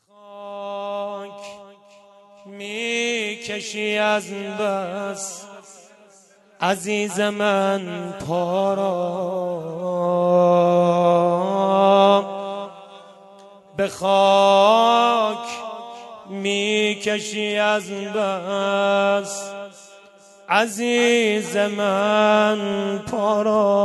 خاک میکشی از بس عزیز من پا را، به خاک میکشی از بس عزیز من پا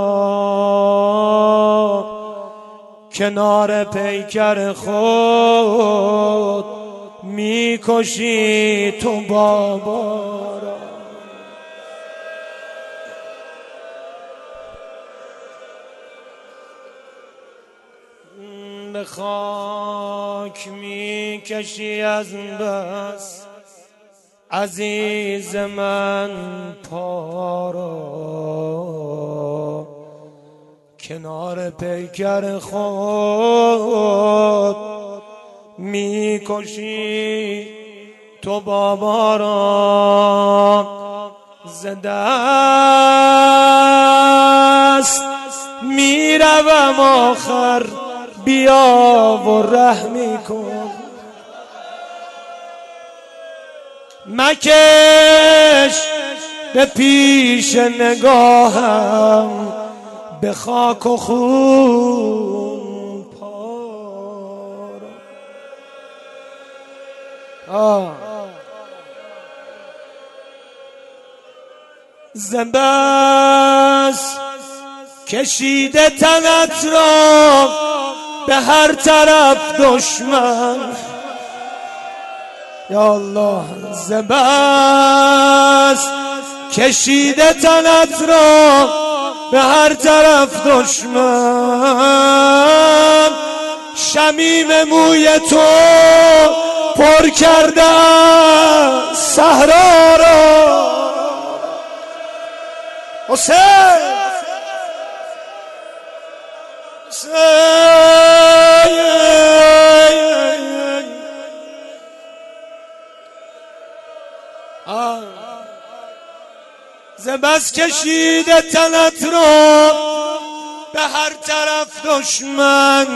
را، کنار پیکر خود میکشی تو بابا را. به خاک میکشی از بس عزیز من پا را، کنار پیکر خود میکشی تو بابا را. ز دست میروم آخر بیا و رحمی کن، مکش به پیش نگاهم به خاک و خون پا را. ز بس کشیده تنت را به هر طرف دشمن، یا الله. ز بس کشیده تنت را به هر طرف دشمن، شمیم موی تو پر کرده صحرا را. حسین ز بس کشیده تنت را به هر طرف دشمن،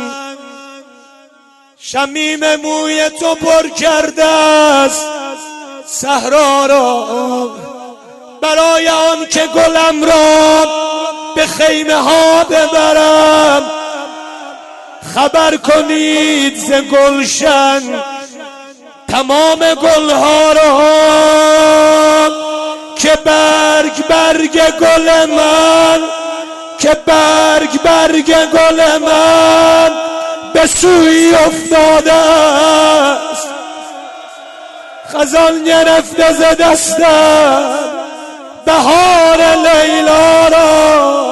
شمیم موی تو پر کرده است صحرا را. برای آن که گلم را به خیمه ها ببرم، خبر کنید ز گلشن تمام گلها را، که برگ گل من، که برگ گل من به سوی افتاده است، خزان گرفته ز دستم بهار لیلا را.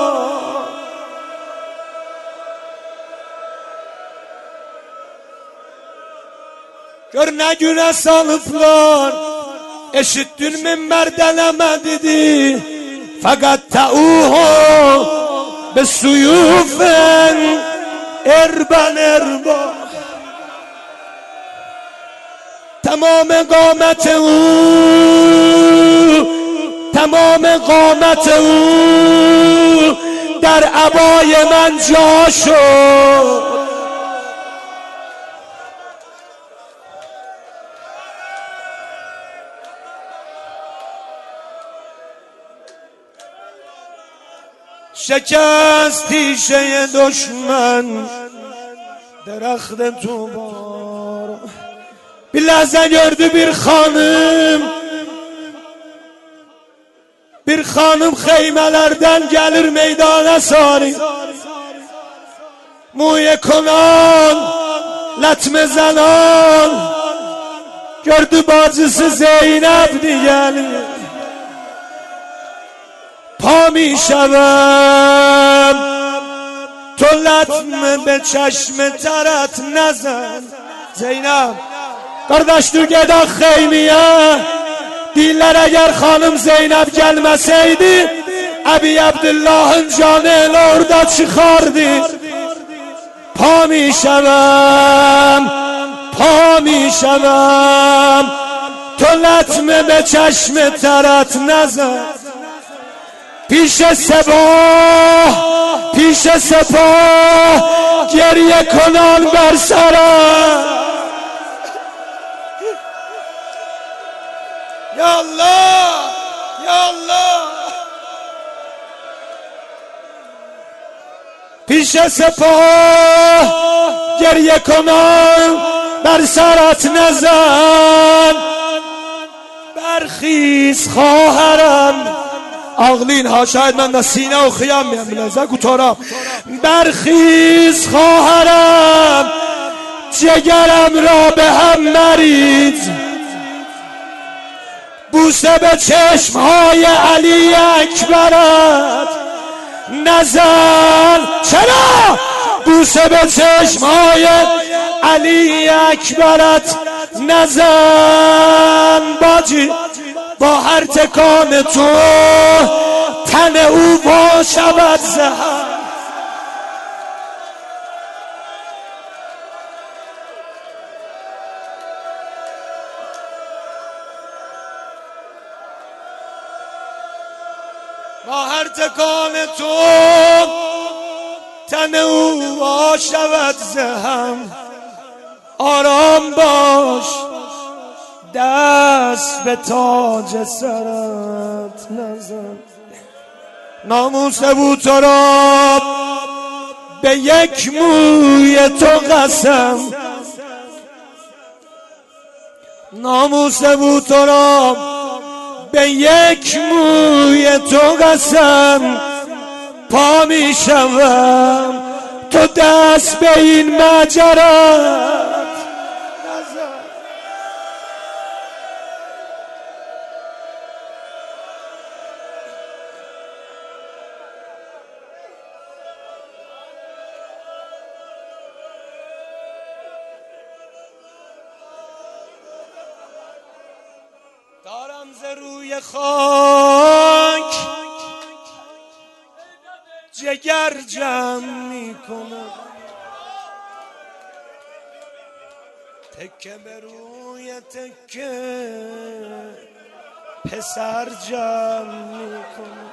Gör ne güne salıplar, eşittin minberdelemedi, fakat ta'uhu be suyufen erban erba. Tamam قامت او در عبای من جا شد، شکست تیشه دشمن درخت تو بار. Bir ləhzə gördü bir xanım xeymələrdən gəlir meydana sarı, muye konan lətmə zənan, gördü bacısı Zeynəb'di gəlir. پا می شوم تو لطمه به چشم ترت نزن. زینب kardeş تو گدا خیمیه دیلر، اگر خانم زینب gelmeseydi Əbi Abdullah'ın canı elə orada çıxardı. پا می شوم تو لطمه به چشم ترت نزن. پیش سپاه گریه کنان بر سرم، پیش سپاه گریه کنان بر سرت نزن. برخیز خواهرم آغلین ها، شاید من در سینه و خیام میم بلزه گوتارم. برخیز خواهرم جگرم را به هم مریز. بوسه به چشمهای علی اکبرت نزن. چرا؟ بوسه به چشمهای علی اکبرت نزن. باجی با هر تکان تو تن او وا شود زهر. با هر تکان تو تن او وا شود زهم. آرام باش دست به تاج سرت نزن. ناموس بوتراب به یک موی تو قسم. ناموس بوتراب به یک موی تو قسم. پا می شوم تو دست به این ماجرا. دارم ز روی خاک جگر جمع می کنم. تکه به روی تکه پسر جمع می کنم.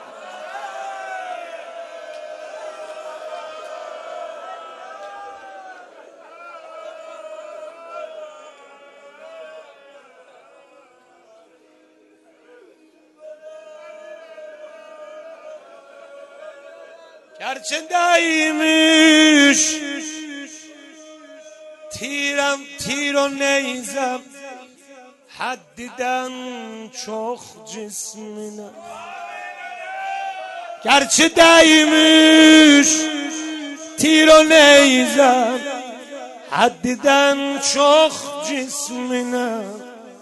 گرچه دایمیش تیرم تیر و نیزم حدیدن چخ جسمینم. گرچه دایمیش تیر و نیزم حدیدن چخ جسمینم.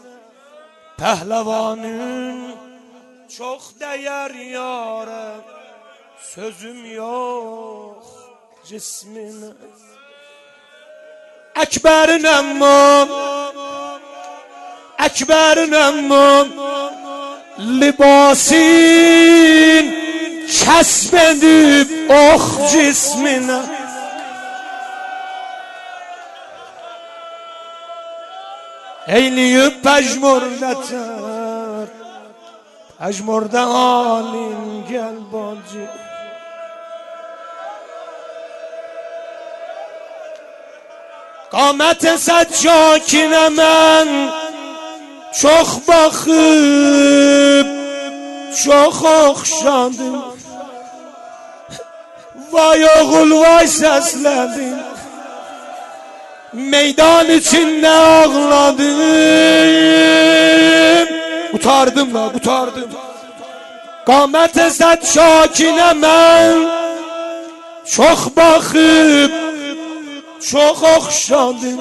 پهلوانın çok değer yarım. Sözüm yok cismine. Ekber'in emmam, Ekber'in emmam, libasin kesbedip oh cismine. Eyleyip pejmurdeter, pejmurde halin gel bacı. قامت سجاکینه من چخ باخب چخ اخشاندم. وای oğul vay sesledim. Meydan içinde ağladım. Utardım la utardım. قامت سجاکینه من چخ باخب çok okşadım.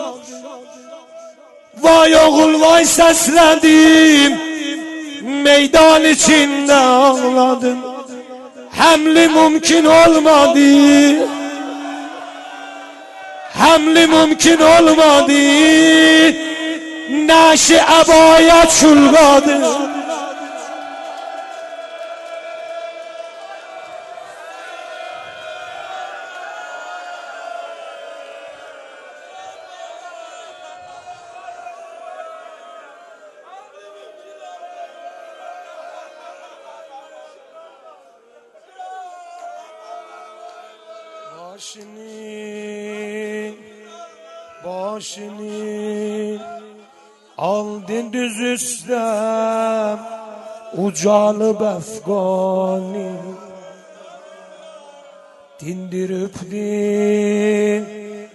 Vay oğul vay seslendim. Meydan içinde ağladım. Hamli mümkün olmadı. Hamli mümkün olmadı. Naşi abaya çulgadı. Başını aldın düz üstem ucalı befgani. dindirip din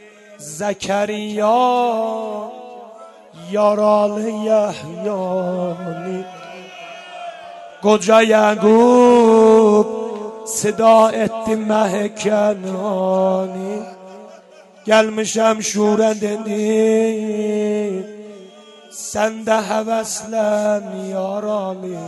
Zekeriya yaralı Yahya'ni koca Yakup seda etti Mehkenani gelmişem şura dedi sen de heveslen yaralı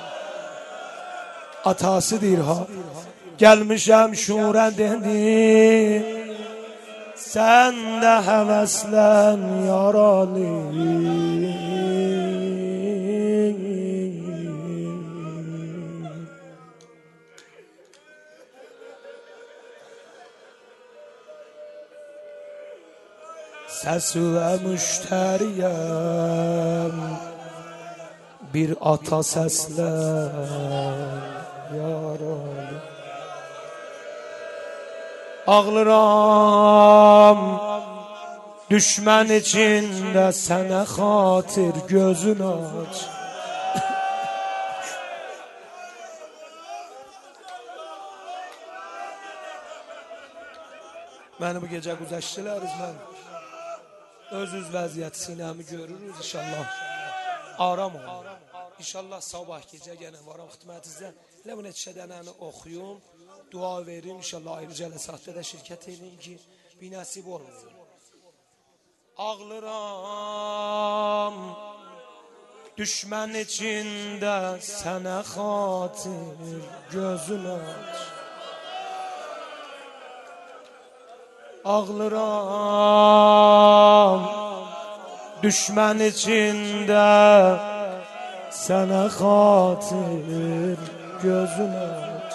atasıdır ha gelmişem şura dedi sen de heveslen yaralı Sesi ve müşteriyem bir ata seslen yaralı Ağlıram düşman içinde sana hatır gözün aç Beni bu gece güzeştiler izler Öz vəziyyət sinəmi görürüz inşallah. Aram olur. İnşallah sabah gecə yenə varam xidmətinizdə. Elə bu neçə dənəni oxuyum, dua verin inşallah ayrı cələsatda da şirkət edin ki, bir nəsib olmasın. Ağlıram düşmən içində sənə xatir gözün aç. Ağlıram düşman içinde sana hatır gözün aç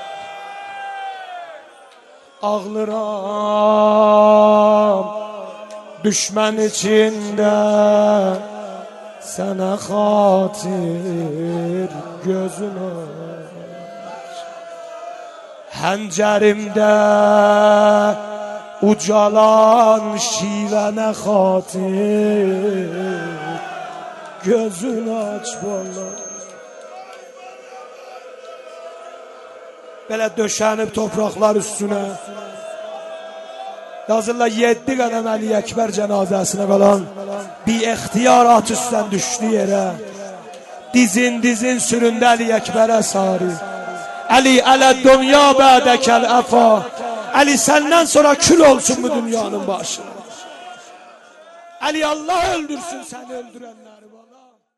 Ağlıram düşman içinde sana hatır gözün aç Həncerimdə ucalan şivene hatır gözünü aç vallahi Belə döşənib topraklar üstüne yazırlar 7 qədəm Əli Əkbər cənazəsinə qalan bir ixtiyar at üstdən düşdü yerə dizin süründə Əli Əkbərə sarı Əli ələ dünya bədəkəl əfa Ali senden sonra kül olsun bu dünyanın başı. Ali Allah öldürsün seni öldürenleri bana.